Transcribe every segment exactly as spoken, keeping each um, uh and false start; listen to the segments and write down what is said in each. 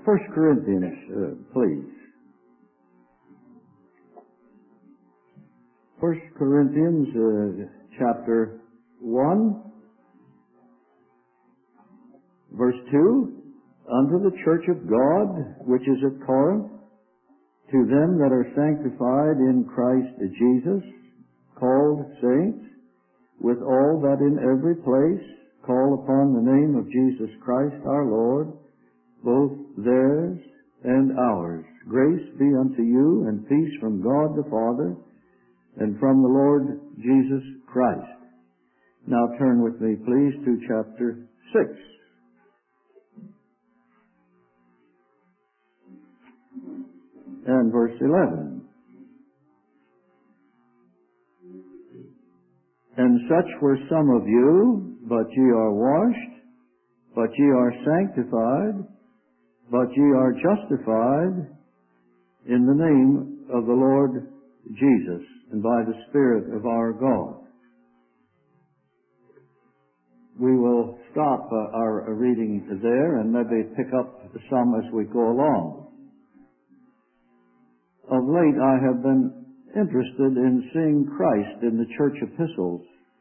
First Corinthians, uh, please. First Corinthians, uh, chapter one, verse two. Unto the church of God, which is at Corinth, to them that are sanctified in Christ Jesus, called saints, with all that in every place call upon the name of Jesus Christ our Lord, both theirs and ours. Grace be unto you and peace from God the Father and from the Lord Jesus Christ. Now turn with me, please, to chapter six. And verse eleven. And such were some of you, but ye are washed, but ye are sanctified, but ye are justified in the name of the Lord Jesus and by the Spirit of our God. We will stop uh, our reading there and maybe pick up some as we go along. Of late I have been interested in seeing Christ in the church epistles.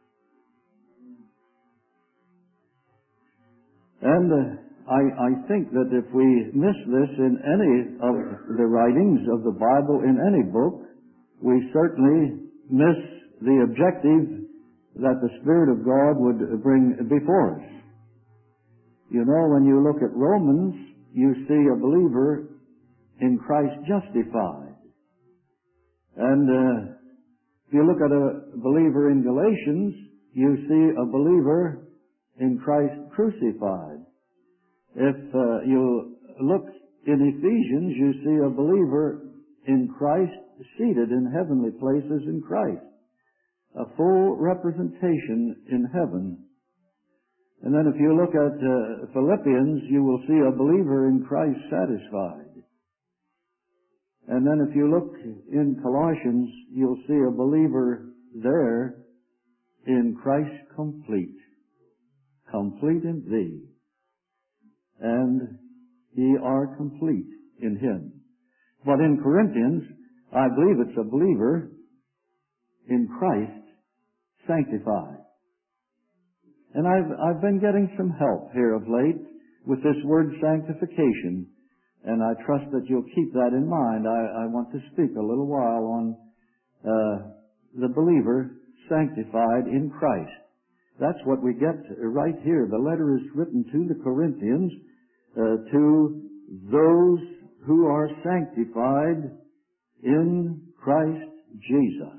And uh, I, I think that if we miss this in any of the writings of the Bible, in any book, we certainly miss the objective that the Spirit of God would bring before us. You know, when you look at Romans, you see a believer in Christ justified. And uh, if you look at a believer in Galatians, you see a believer in Christ crucified. If uh, you look in Ephesians, you see a believer in Christ seated in heavenly places in Christ. A full representation in heaven. And then if you look at uh, Philippians, you will see a believer in Christ satisfied. And then if you look in Colossians, you'll see a believer there in Christ complete. Complete in thee. And ye are complete in him. But in Corinthians, I believe it's a believer in Christ sanctified. And I've, I've been getting some help here of late with this word sanctification. And I trust that you'll keep that in mind. I, I want to speak a little while on uh, the believer sanctified in Christ. That's what we get right here. The letter is written to the Corinthians, uh, to those who are sanctified in Christ Jesus.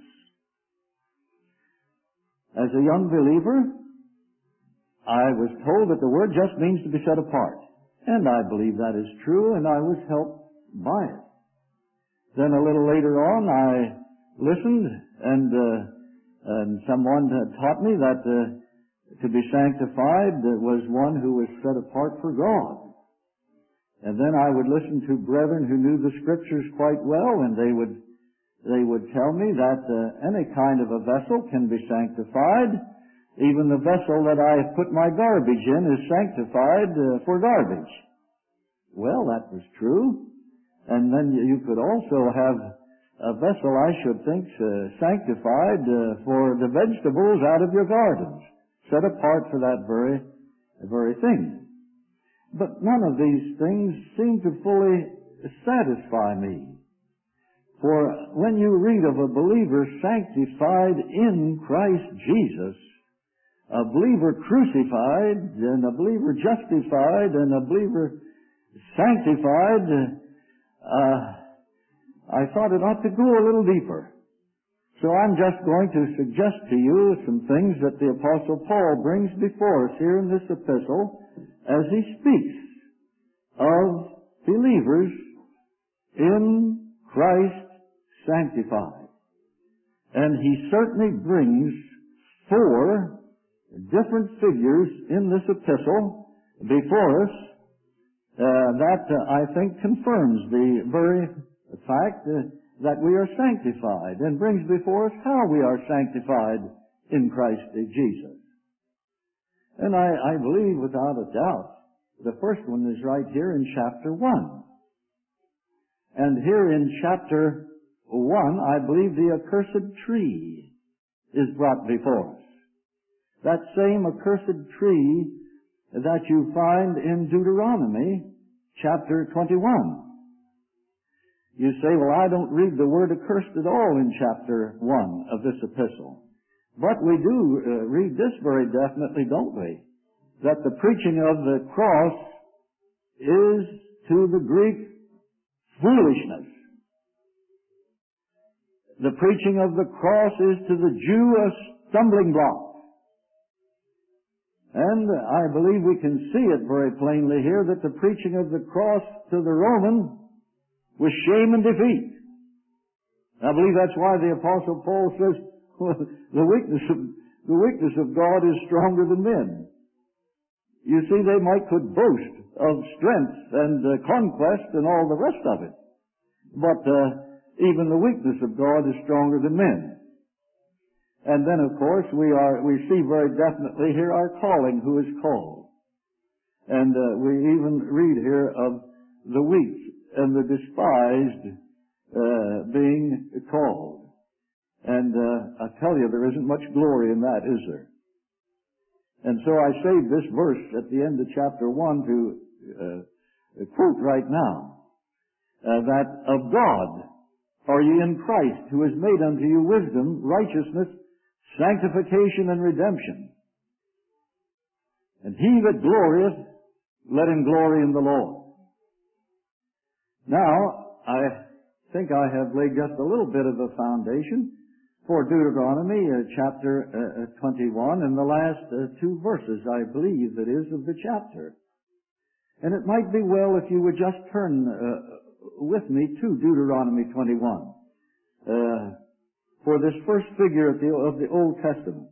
As a young believer, I was told that the word just means to be set apart. And I believe that is true, and I was helped by it. Then a little later on, I listened, and uh, and someone had taught me that uh, to be sanctified was one who was set apart for God. And then I would listen to brethren who knew the Scriptures quite well, and they would they would tell me that uh, any kind of a vessel can be sanctified. Even the vessel that I put my garbage in is sanctified uh, for garbage. Well, that was true. And then you could also have a vessel, I should think, uh, sanctified uh, for the vegetables out of your gardens, set apart for that very, very thing. But none of these things seem to fully satisfy me. For when you read of a believer sanctified in Christ Jesus, a believer crucified, and a believer justified, and a believer sanctified, uh, I thought it ought to go a little deeper. So I'm just going to suggest to you some things that the Apostle Paul brings before us here in this epistle as he speaks of believers in Christ sanctified. And he certainly brings four different figures in this epistle before us uh, that uh, I think confirms the very fact uh, that we are sanctified and brings before us how we are sanctified in Christ Jesus. And I, I believe without a doubt The first one is right here in chapter one. And here in chapter one, I believe the accursed tree is brought before us. That same accursed tree that you find in Deuteronomy chapter twenty-one. You say, well, I don't read the word accursed at all in chapter one of this epistle. But we do uh, read this very definitely, don't we? That the preaching of the cross is to the Greek foolishness. The preaching of the cross is to the Jew a stumbling block. And I believe we can see it very plainly here that the preaching of the cross to the Roman was shame and defeat. I believe that's why the Apostle Paul says, well, the weakness of, the weakness of God is stronger than men. You see, they might could boast of strength and uh, conquest and all the rest of it. But uh, even the weakness of God is stronger than men. And then, of course, we are we see very definitely here our calling, who is called. And uh, we even read here of the weak and the despised uh, being called. And uh, I tell you, there isn't much glory in that, is there? And so I saved this verse at the end of chapter one to uh, quote right now, uh, that of God are ye in Christ, who has made unto you wisdom, righteousness, sanctification, and redemption. And he that glorieth, let him glory in the Lord. Now, I think I have laid just a little bit of a foundation for Deuteronomy uh, chapter uh, twenty-one and the last uh, two verses, I believe, that is, of the chapter. And it might be well if you would just turn uh, with me to Deuteronomy twenty-one uh, for this first figure of the, of the Old Testament.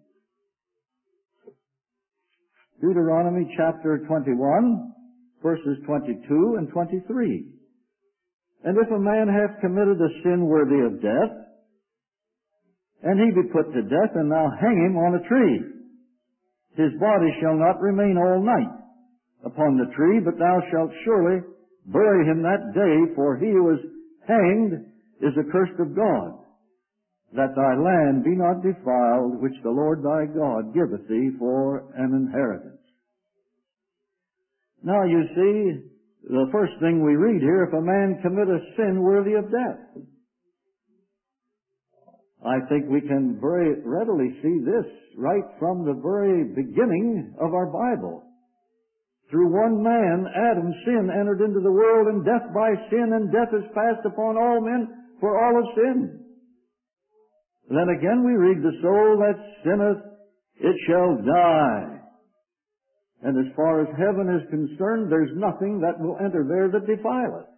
Deuteronomy chapter twenty-one, verses twenty-two and twenty-three. And if a man hath committed a sin worthy of death, and he be put to death, and thou hang him on a tree, his body shall not remain all night upon the tree, but thou shalt surely bury him that day, for he who is hanged is accursed of God, that thy land be not defiled, which the Lord thy God giveth thee for an inheritance. Now you see, the first thing we read here, if a man commit a sin worthy of death. I think we can very readily see this right from the very beginning of our Bible. Through one man, Adam, sin entered into the world, and death by sin, and death is passed upon all men, for all have sinned. Then again we read, the soul that sinneth, it shall die. And as far as heaven is concerned, there's nothing that will enter there that defileth.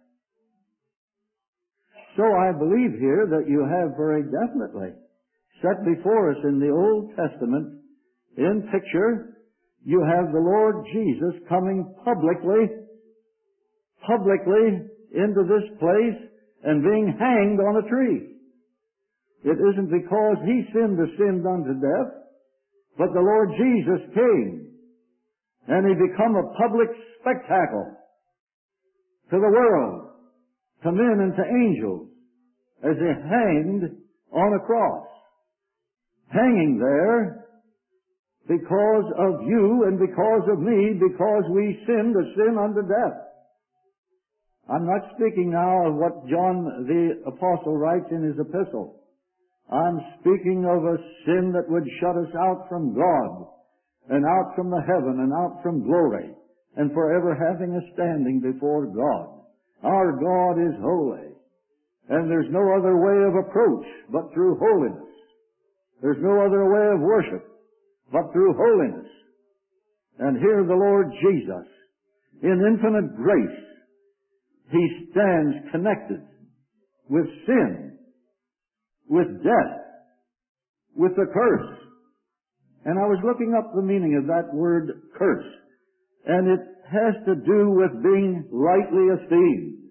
So I believe here that you have very definitely set before us in the Old Testament, in picture, you have the Lord Jesus coming publicly, publicly into this place and being hanged on a tree. It isn't because he sinned a sin unto death, but the Lord Jesus came and he become a public spectacle to the world, to men and to angels, as he hanged on a cross. Hanging there because of you and because of me, because we sinned a sin unto death. I'm not speaking now of what John the Apostle writes in his epistle. I'm speaking of a sin that would shut us out from God, and out from the heaven, and out from glory, and forever having a standing before God. Our God is holy, and there's no other way of approach but through holiness. There's no other way of worship but through holiness. And here the Lord Jesus, in infinite grace, he stands connected with sin, with death, with the curse. And I was looking up the meaning of that word curse, and it has to do with being lightly esteemed.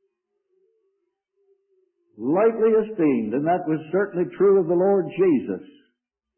Lightly esteemed, and that was certainly true of the Lord Jesus.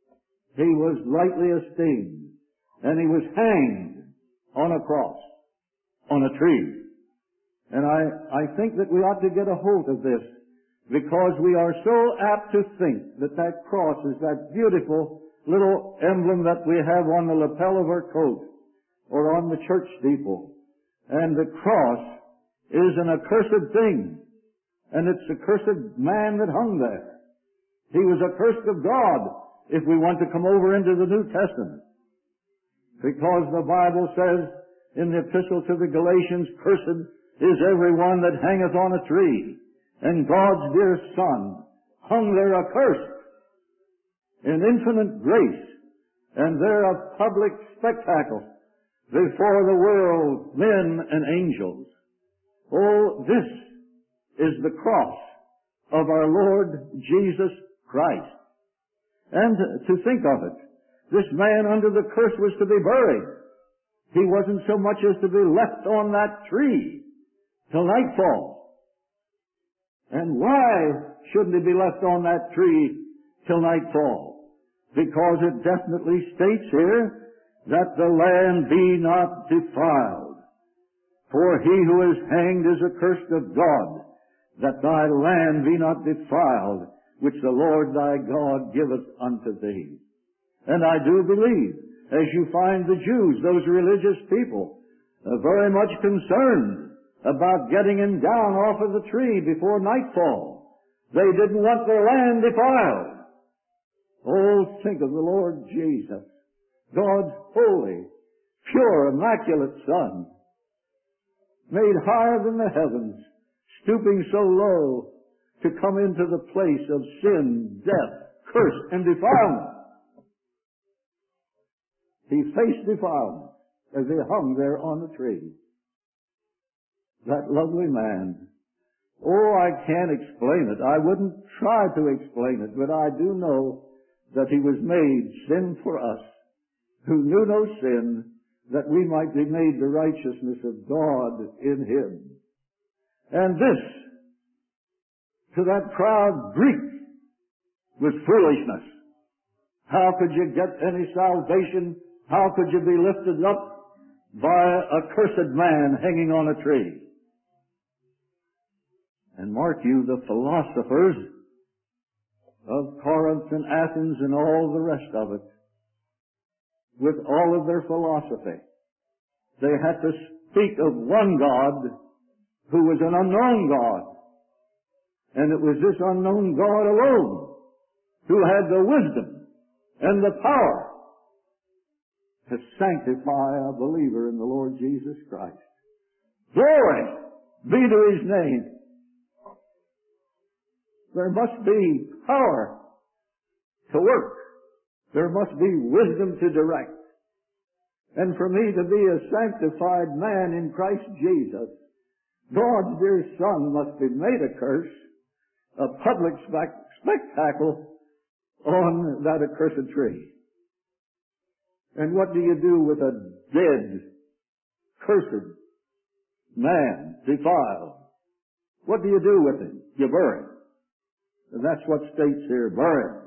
He was lightly esteemed, and he was hanged on a cross. on a tree. And I, I think that we ought to get a hold of this, because we are so apt to think that that cross is that beautiful little emblem that we have on the lapel of our coat or on the church steeple. And the cross is an accursed thing. And it's the cursed man that hung there. He was accursed of God, if we want to come over into the New Testament. Because the Bible says in the epistle to the Galatians, cursed is every one that hangeth on a tree. And God's dear Son hung there accursed in infinite grace, and there a public spectacle before the world, men and angels. Oh, this is the cross of our Lord Jesus Christ. And to think of it, this man under the curse was to be buried. He wasn't so much as to be left on that tree till nightfall. And why shouldn't he be left on that tree till nightfall? Because it definitely states here that the land be not defiled. For he who is hanged is accursed of God, that thy land be not defiled, which the Lord thy God giveth unto thee. And I do believe, as you find the Jews, those religious people, are very much concerned about getting him down off of the tree before nightfall. They didn't want their land defiled. Oh, think of the Lord Jesus, God's holy, pure, immaculate Son, made higher than the heavens, stooping so low to come into the place of sin, death, curse, and defilement. He faced defilement as he hung there on the tree. That lovely man. Oh, I can't explain it. I wouldn't try to explain it, but I do know that he was made sin for us, who knew no sin, that we might be made the righteousness of God in him. And this, to that proud Greek, was foolishness. How could you get any salvation? How could you be lifted up by a cursed man hanging on a tree? And mark you, the philosophers of Corinth and Athens and all the rest of it, with all of their philosophy, they had to speak of one God who was an unknown God. And it was this unknown God alone who had the wisdom and the power to sanctify a believer in the Lord Jesus Christ. Glory be to his name. There must be power to work. There must be wisdom to direct. And for me to be a sanctified man in Christ Jesus, God's dear Son must be made a curse, a public spectacle on that accursed tree. And what do you do with a dead, cursed man, defiled? What do you do with him? You bury him. And that's what states here, bury him.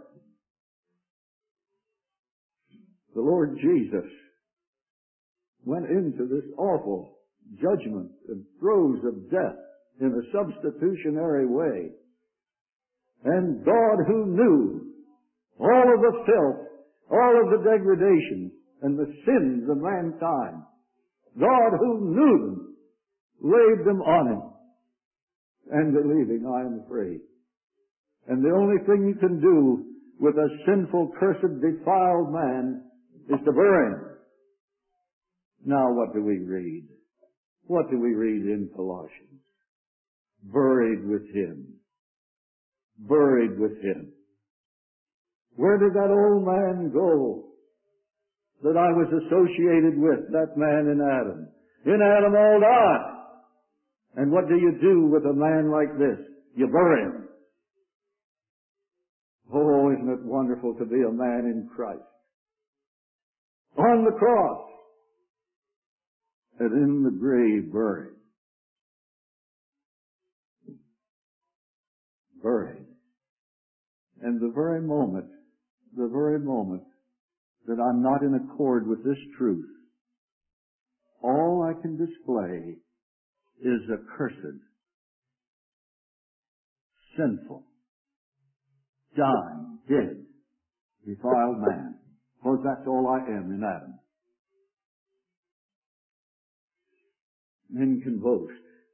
The Lord Jesus went into this awful judgment and throes of death in a substitutionary way. And God, who knew all of the filth, all of the degradation and the sins of mankind, God, who knew them, laid them on him. And believing, I am free. And the only thing you can do with a sinful, cursed, defiled man is to bury him. Now what do we read? What do we read in Colossians? Buried with him. Buried with him. Where did that old man go that I was associated with, that man in Adam? In Adam all die. And what do you do with a man like this? You bury him. Oh, isn't it wonderful to be a man in Christ? On the cross and in the grave buried. Buried. And the very moment, the very moment that I'm not in accord with this truth, all I can display is accursed, sinful, dying, dead, defiled man. Because that's all I am in Adam. Men can boast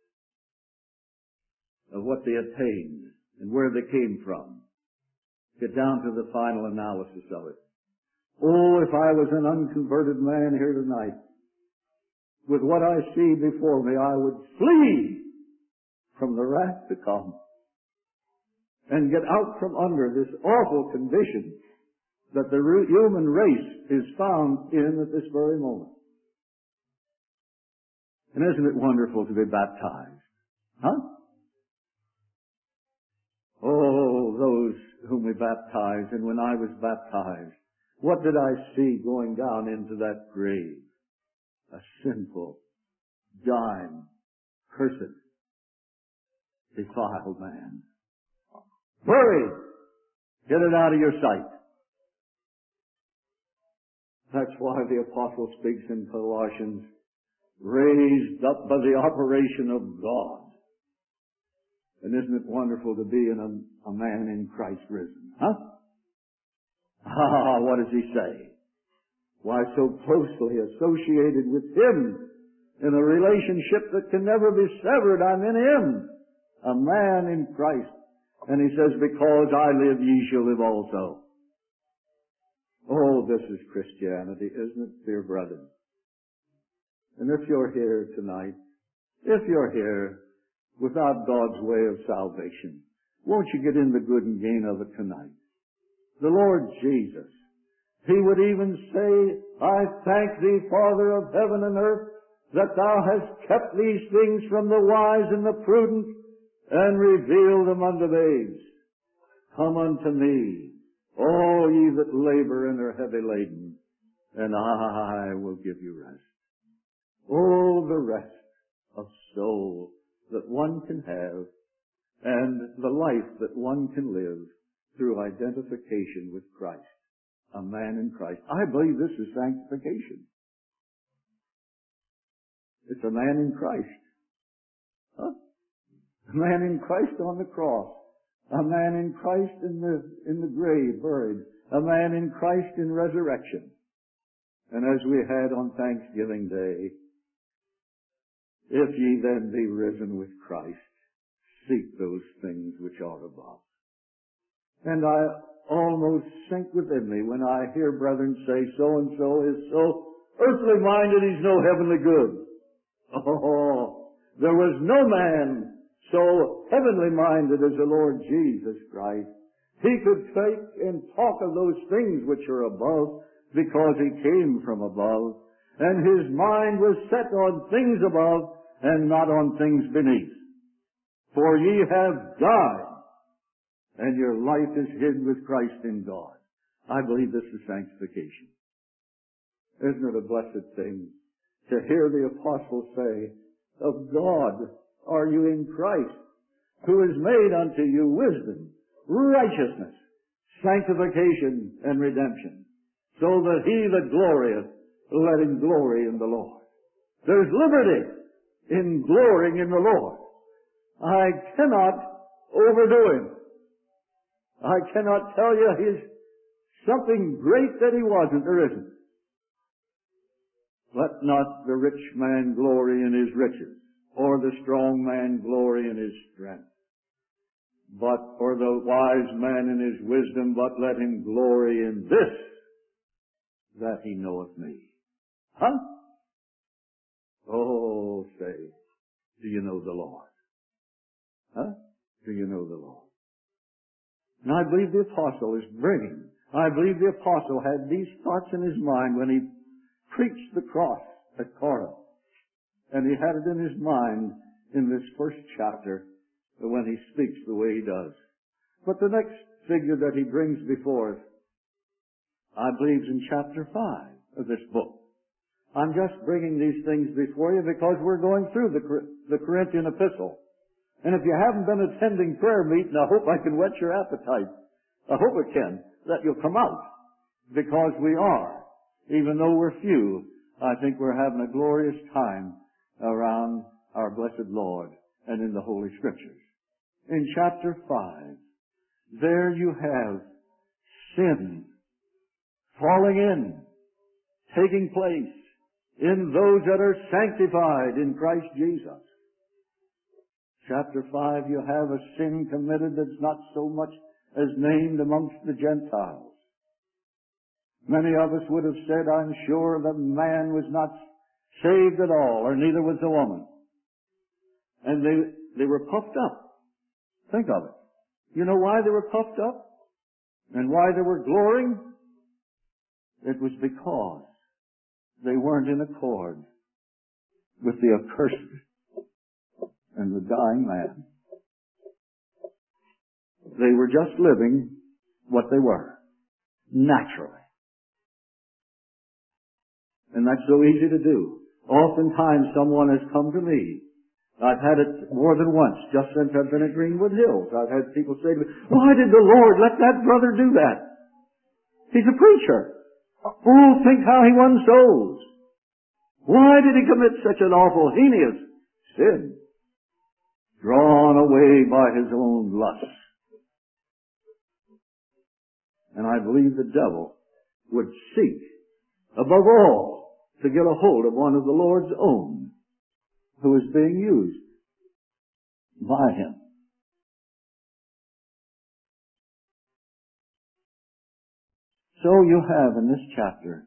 of what they attained and where they came from. Get down to the final analysis of it. Oh, if I was an unconverted man here tonight, with what I see before me, I would flee from the wrath to come and get out from under this awful condition that the human race is found in at this very moment. And isn't it wonderful to be baptized? Huh? Oh, those whom we baptized, and when I was baptized, what did I see going down into that grave? A sinful, dying, cursed, defiled man. Buried! Get it out of your sight. That's why the apostle speaks in Colossians, raised up by the operation of God. And isn't it wonderful to be in a, a man in Christ risen? Huh? Ah, what does he say? Why, so closely associated with Him in a relationship that can never be severed. I'm in Him, a man in Christ. And he says, because I live, ye shall live also. Oh, this is Christianity, isn't it, dear brethren? And if you're here tonight, if you're here without God's way of salvation, won't you get in the good and gain of it tonight? The Lord Jesus, He would even say, I thank Thee, Father of heaven and earth, that Thou hast kept these things from the wise and the prudent, and revealed them unto babes. Come unto me, all ye that labor and are heavy laden, and I will give you rest. Oh, the rest of soul that one can have, and the life that one can live through identification with Christ, a man in Christ. I believe this is sanctification. It's a man in Christ. Huh? A man in Christ on the cross. A man in Christ in the, in the grave, buried. A man in Christ in resurrection. And as we had on Thanksgiving Day, if ye then be risen with Christ, seek those things which are above. And I almost sink within me when I hear brethren say, so-and-so is so earthly minded, he's no heavenly good. Oh, there was no man so heavenly minded as the Lord Jesus Christ. He could take and talk of those things which are above because He came from above, and His mind was set on things above and not on things beneath. For ye have died, and your life is hid with Christ in God. I believe this is sanctification. Isn't it a blessed thing to hear the apostle say, of God are you in Christ, who has made unto you wisdom, righteousness, sanctification, and redemption, so that he that glorieth, let him glory in the Lord. There's liberty in glorying in the Lord. I cannot overdo Him. I cannot tell you He's something great that He wasn't. There isn't. Let not the rich man glory in his riches, or the strong man glory in his strength, but or the wise man in his wisdom, but let him glory in this, that he knoweth me. Huh? Oh, say, do you know the Lord? Huh? Do you know the Lord? And I believe the apostle is bringing, I believe the apostle had these thoughts in his mind when he preached the cross at Corinth. And he had it in his mind in this first chapter when he speaks the way he does. But the next figure that he brings before us, I believe, is in chapter five of this book. I'm just bringing these things before you because we're going through the, the Corinthian epistle. And if you haven't been attending prayer meeting, I hope I can whet your appetite. I hope it can, that you'll come out. Because we are, even though we're few, I think we're having a glorious time around our blessed Lord and in the Holy Scriptures. In chapter five, there you have sin falling in, taking place in those that are sanctified in Christ Jesus. Chapter five, you have a sin committed that's not so much as named amongst the Gentiles. Many of us would have said, I'm sure the man was not saved at all, or neither was the woman. And they, they were puffed up. Think of it. You know why they were puffed up? And why they were glorying? It was because they weren't in accord with the accursed and the dying man. They were just living what they were, naturally. And that's so easy to do. Oftentimes someone has come to me. I've had it more than once, just since I've been at Greenwood Hills. I've had people say to me, why did the Lord let that brother do that? He's a preacher. Oh, think how he won souls. Why did he commit such an awful, heinous sin? Drawn away by his own lust. And I believe the devil would seek, above all, to get a hold of one of the Lord's own who is being used by him. So you have in this chapter,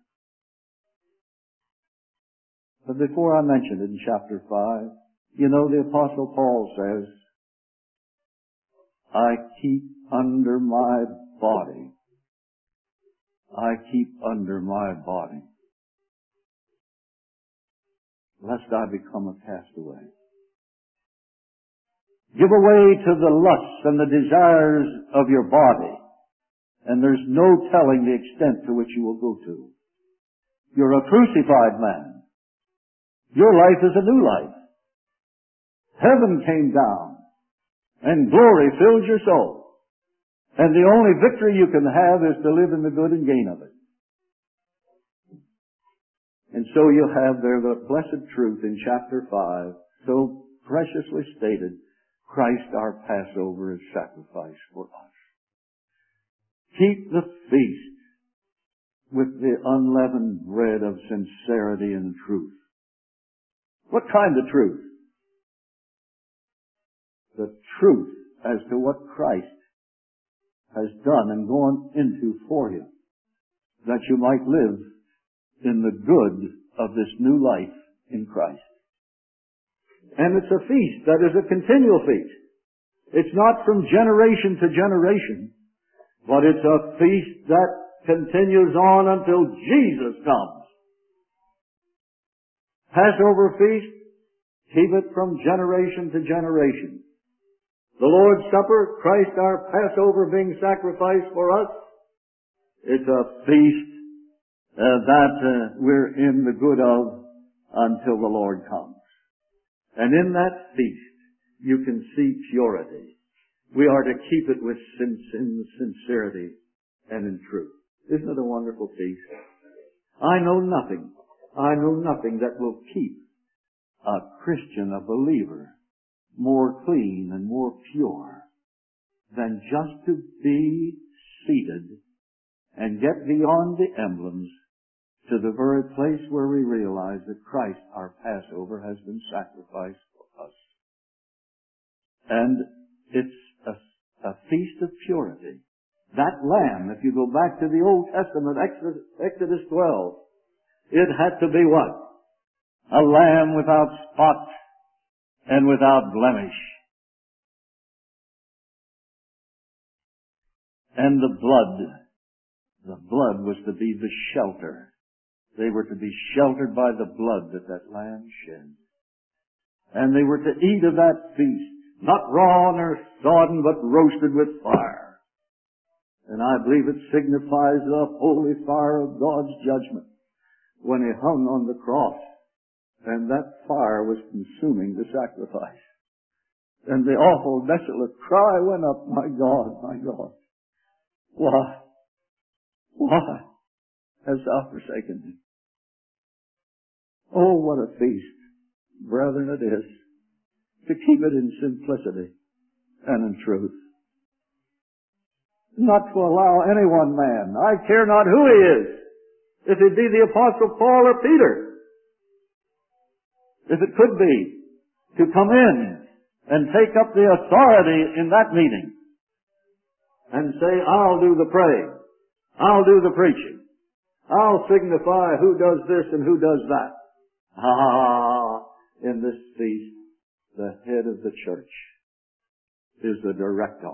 but before I mention it in chapter five, you know the Apostle Paul says, I keep under my body. I keep under my body, lest I become a castaway. Give away to the lusts and the desires of your body, and there's no telling the extent to which you will go to. You're a crucified man. Your life is a new life. Heaven came down, and glory filled your soul. And the only victory you can have is to live in the good and gain of it. And so you have there the blessed truth in chapter five, so preciously stated, Christ our Passover is sacrificed for us. Keep the feast with the unleavened bread of sincerity and truth. What kind of truth? The truth as to what Christ has done and gone into for you, that you might live in the good of this new life in Christ. And it's a feast that is a continual feast. It's not from generation to generation, but it's a feast that continues on until Jesus comes. Passover feast, keep it from generation to generation. The Lord's Supper, Christ our Passover being sacrificed for us, it's a feast uh, that uh, we're in the good of until the Lord comes. And in that feast, you can see purity. We are to keep it with sin, sin, sincerity and in truth. Isn't it a wonderful feast? I know nothing. I know nothing that will keep a Christian, a believer, more clean and more pure than just to be seated and get beyond the emblems to the very place where we realize that Christ, our Passover, has been sacrificed for us. And it's a, a feast of purity. That lamb, if you go back to the Old Testament, Exodus, Exodus twelve, it had to be what? A lamb without spot and without blemish. And the blood, the blood was to be the shelter. They were to be sheltered by the blood that that lamb shed. And they were to eat of that feast, not raw nor sodden, but roasted with fire. And I believe it signifies the holy fire of God's judgment when He hung on the cross. And that fire was consuming the sacrifice. And the awful, desolate cry went up, my God, my God, why, why hast thou forsaken me? Oh, what a feast, brethren, it is to keep it in simplicity and in truth. Not to allow any one man, I care not who he is, if it be the Apostle Paul or Peter, if it could be, to come in and take up the authority in that meeting and say, I'll do the praying, I'll do the preaching, I'll signify who does this and who does that. Ah, in this feast, the head of the church is the director.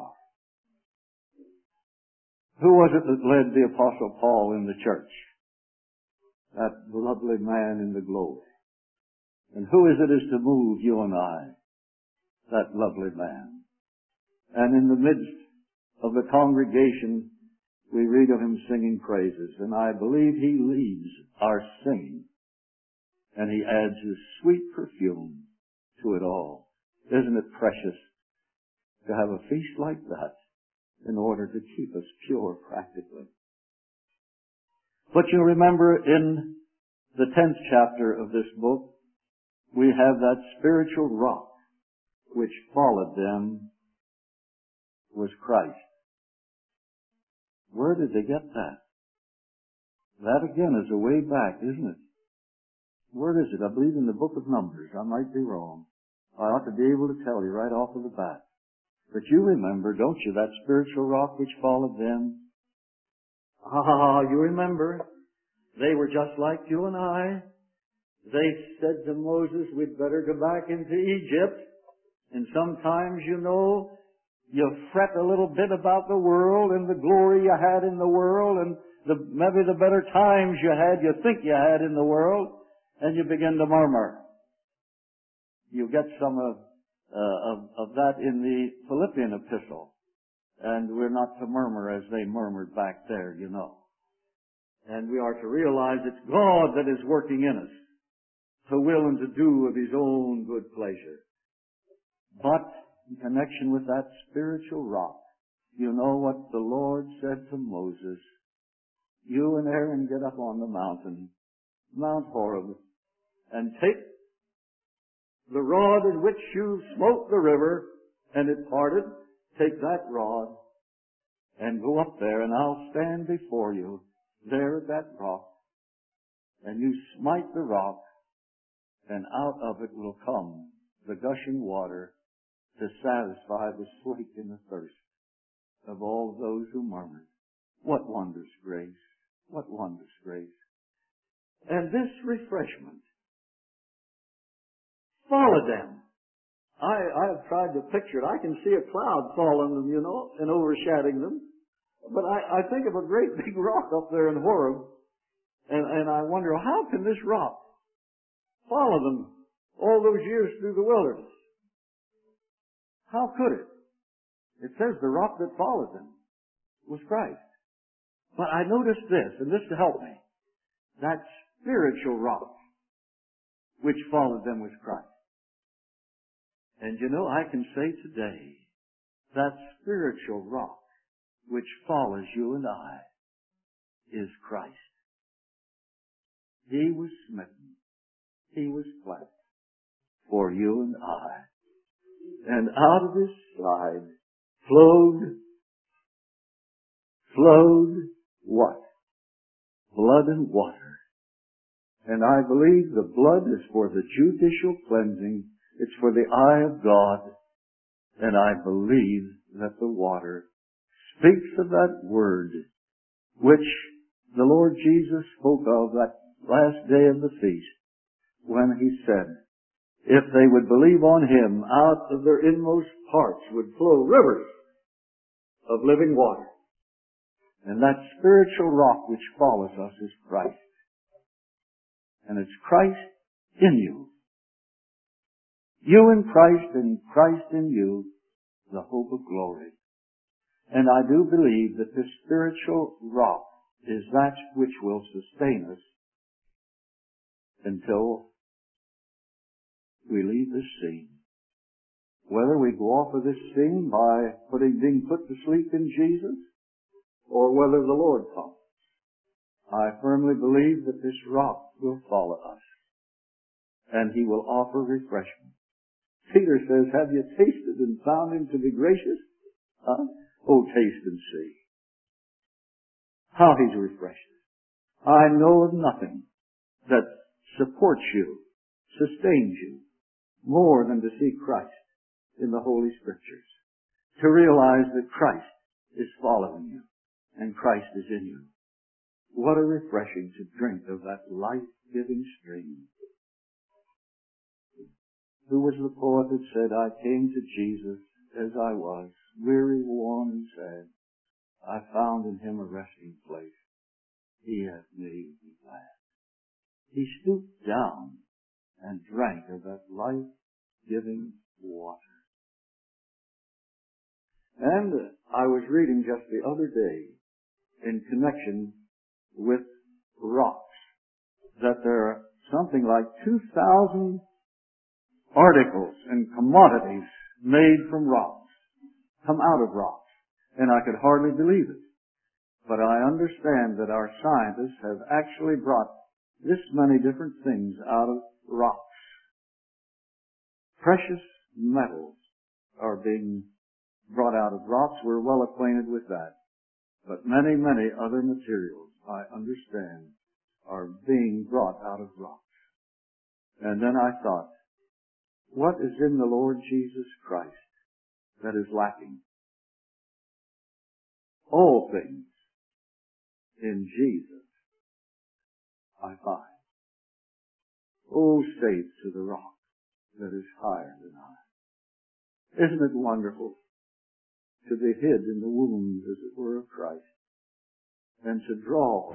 Who was it that led the Apostle Paul in the church? That lovely man in the glory. And who is it is to move you and I? That lovely man. And in the midst of the congregation, we read of him singing praises. And I believe he leads our singing. And he adds his sweet perfume to it all. Isn't it precious to have a feast like that in order to keep us pure practically? But you remember in the tenth chapter of this book, we have that spiritual rock which followed them was Christ. Where did they get that? That again is a way back, isn't it? Where is it? I believe in the book of Numbers. I might be wrong. I ought to be able to tell you right off of the bat. But you remember, don't you, that spiritual rock which followed them? Ah, you remember. They were just like you and I. They said to Moses, we'd better go back into Egypt. And sometimes, you know, you fret a little bit about the world and the glory you had in the world and the, maybe the better times you had, you think you had in the world, and you begin to murmur. You get some of, uh, of, of that in the Philippian epistle. And we're not to murmur as they murmured back there, you know. And we are to realize it's God that is working in us, to will and to do of His own good pleasure. But in connection with that spiritual rock, you know what the Lord said to Moses. You and Aaron get up on the mountain, Mount Horeb, and take the rod in which you smote the river, and it parted. Take that rod and go up there, and I'll stand before you there at that rock. And you smite the rock, and out of it will come the gushing water to satisfy the sleep and the thirst of all those who murmured. What wondrous grace! What wondrous grace! And this refreshment followed them. I, I have tried to picture it. I can see a cloud following them, you know, and overshadowing them. But I, I think of a great big rock up there in Horeb, and, and I wonder, how can this rock follow them all those years through the wilderness? How could it? It says the rock that followed them was Christ. But I noticed this, and this to help me. That spiritual rock which followed them was Christ. And you know, I can say today, that spiritual rock which follows you and I is Christ. He was smitten. He was blessed for you and I. And out of His side flowed, flowed what? Blood and water. And I believe the blood is for the judicial cleansing. It's for the eye of God. And I believe that the water speaks of that word which the Lord Jesus spoke of that last day of the feast when He said, if they would believe on Him, out of their inmost parts would flow rivers of living water. And that spiritual rock which follows us is Christ. And it's Christ in you. You in Christ and Christ in you, the hope of glory. And I do believe that this spiritual rock is that which will sustain us until we leave this scene. Whether we go off of this scene by putting, being put to sleep in Jesus, or whether the Lord comes, I firmly believe that this rock will follow us. and He will offer refreshment. Peter says, have you tasted and found Him to be gracious? Huh? Oh, taste and see how He's refreshed. I know of nothing that supports you, sustains you, more than to see Christ in the Holy Scriptures. To realize that Christ is following you and Christ is in you. What a refreshing to drink of that life-giving stream. Who was the poet that said, I came to Jesus as I was, weary, worn, and sad. I found in Him a resting place. He hath made me glad. He stooped down and drank of that life-giving water. And I was reading just the other day in connection with rocks that there are something like two thousand articles and commodities made from rocks, come out of rocks. And I could hardly believe it. But I understand that our scientists have actually brought this many different things out of rocks. Precious metals are being brought out of rocks. We're well acquainted with that. But many, many other materials, I understand, are being brought out of rocks. And then I thought, what is in the Lord Jesus Christ that is lacking? All things in Jesus I find. Oh, safe to the rock that is higher than I. Isn't it wonderful to be hid in the wounds, as it were, of Christ, and to draw?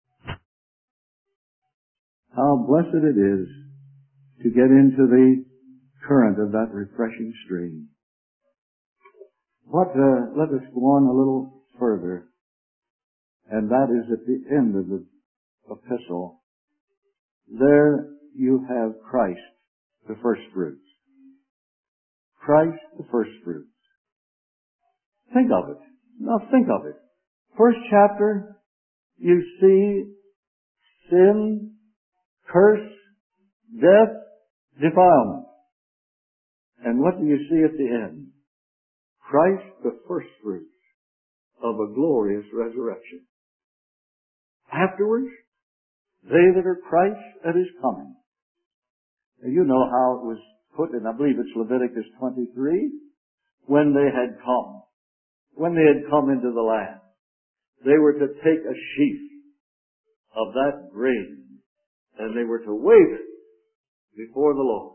How blessed it is to get into the current of that refreshing stream. But uh, let us go on a little further, and that is at the end of the epistle. There you have Christ, the first fruits. Christ, the first fruits. Think of it. Now think of it. First chapter, you see sin, curse, death, defilement. And what do you see at the end? Christ, the first fruits of a glorious resurrection. Afterwards, they that are Christ at His coming. Now, you know how it was put in, I believe it's Leviticus twenty-three, when they had come. When they had come into the land, they were to take a sheaf of that grain, and they were to wave it before the Lord.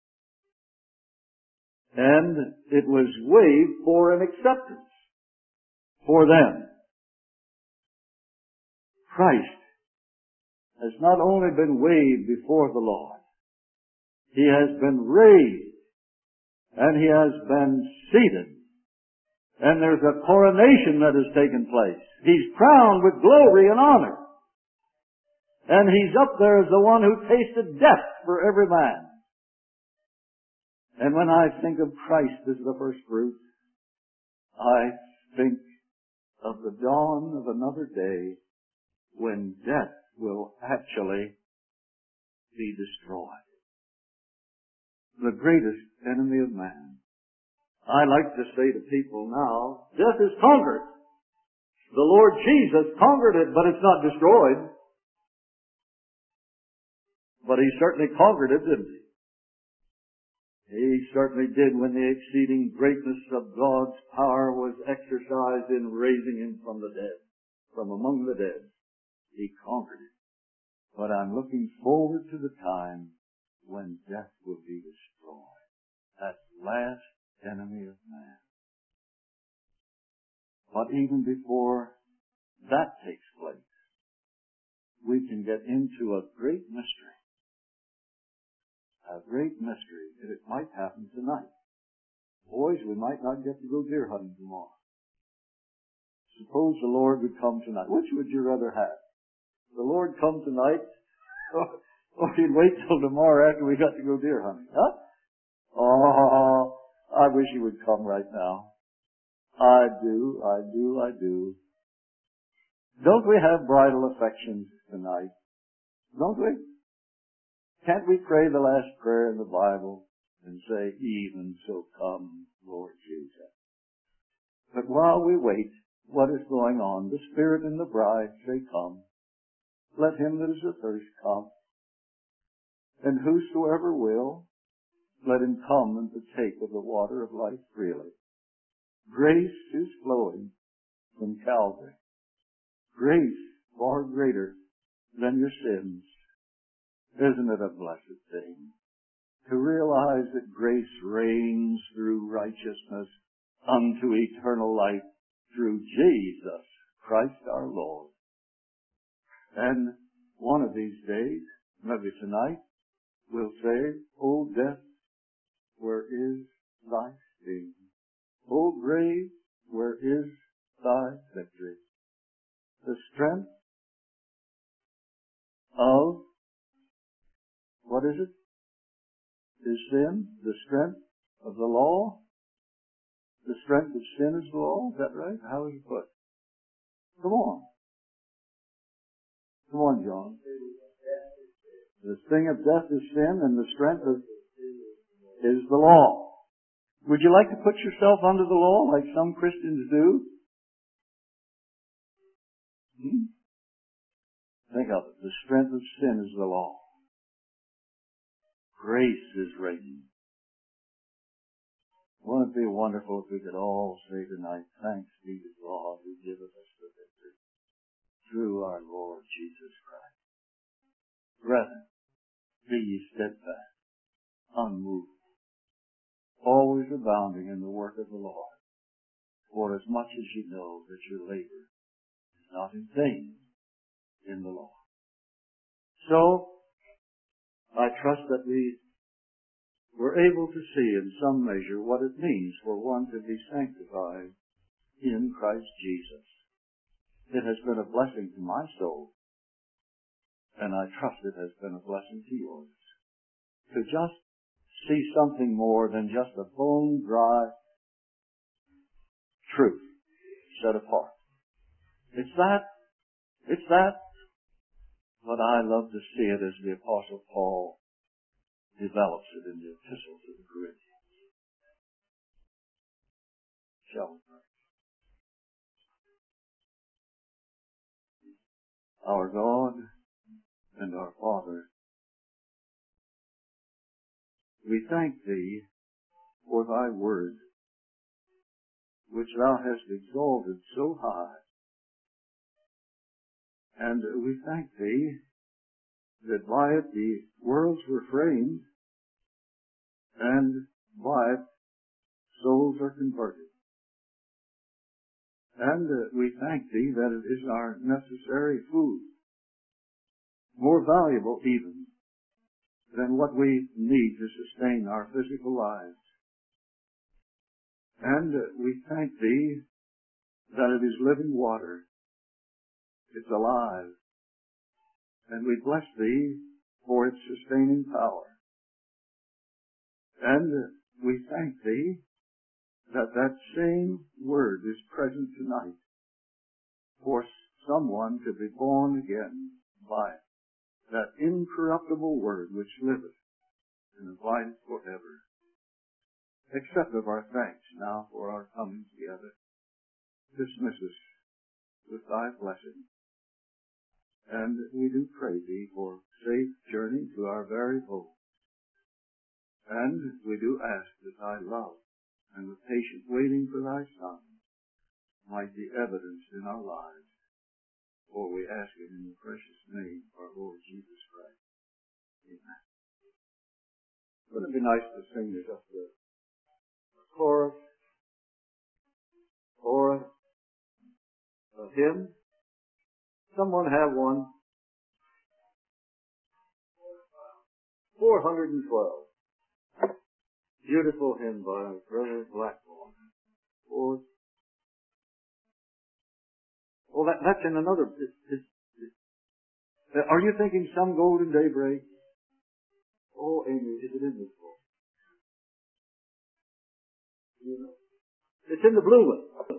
And it was waved for an acceptance for them. Christ has not only been waved before the Lord, He has been raised, and He has been seated. And there's a coronation that has taken place. He's crowned with glory and honor. And He's up there as the one who tasted death for every man. And when I think of Christ as the first fruit, I think of the dawn of another day when death will actually be destroyed. The greatest enemy of man. I like to say to people now, death is conquered. The Lord Jesus conquered it, but it's not destroyed. But He certainly conquered it, didn't He? He certainly did when the exceeding greatness of God's power was exercised in raising Him from the dead, from among the dead. He conquered it. But I'm looking forward to the time when death will be destroyed. That last enemy of man. But even before that takes place, we can get into a great mystery. A great mystery that it might happen tonight. Boys, we might not get to go deer hunting tomorrow. Suppose the Lord would come tonight. Which would you rather have? The Lord come tonight, or He'd wait till tomorrow after we got to go deer hunting? Huh? Oh, I wish He would come right now. I do, I do, I do. Don't we have bridal affections tonight? Don't we? Can't we pray the last prayer in the Bible and say, even so come, Lord Jesus? But while we wait, what is going on? The Spirit and the bride say, come. Let him that is athirst come. And whosoever will, let him come and partake of the water of life freely. Grace is flowing from Calvary. Grace far greater than your sins. Isn't it a blessed thing to realize that grace reigns through righteousness unto eternal life through Jesus Christ our Lord? And one of these days, maybe tonight, we'll say, O death, where is thy sting? O grave, where is thy victory? The strength of, what is it? Is sin? The strength of the law? The strength of sin is the law? Is that right? How is it put? Come on. Come on, John. The sting of death is sin, and the strength of is the law. Would you like to put yourself under the law like some Christians do? Hmm? Think of it. The strength of sin is the law. Grace is reigning. Wouldn't it be wonderful if we could all say tonight, thanks be to God who giveth us the victory through our Lord Jesus Christ. Brethren, be ye steadfast, unmoved, always abounding in the work of the Lord, for as much as you know that your labor is not in vain in the Lord. So, I trust that we were able to see in some measure what it means for one to be sanctified in Christ Jesus. It has been a blessing to my soul, and I trust it has been a blessing to yours. To just see something more than just a bone-dry truth set apart. It's that, it's that, but I love to see it as the Apostle Paul develops it in the Epistle to the Corinthians. Shall we pray? Our God and our Father, we thank Thee for Thy Word, which Thou hast exalted so high. And we thank Thee that by it the worlds were framed, and by it souls are converted. And uh, we thank Thee that it is our necessary food, more valuable even than what we need to sustain our physical lives. And uh, we thank Thee that it is living water. It's alive. And we bless Thee for its sustaining power. And uh, we thank Thee that that same Word is present tonight for someone to be born again by it. That incorruptible Word which liveth and abideth forever. Accept of our thanks now for our coming together. Dismiss us with Thy blessing. And we do pray Thee for safe journey to our very home. And we do ask that Thy love and the patient waiting for Thy Son might be evidenced in our lives. For we ask it in the precious name of our Lord Jesus Christ. Amen. Wouldn't it be nice to sing just a, a chorus or a, a hymn? Someone have one? four hundred twelve. Beautiful hymn by Brother Blackmore. Or, oh, that, that's in another. It's, it's, it's, are you thinking Some Golden Daybreak? Oh, Amy, is it in this book? You know, it's in the blue one.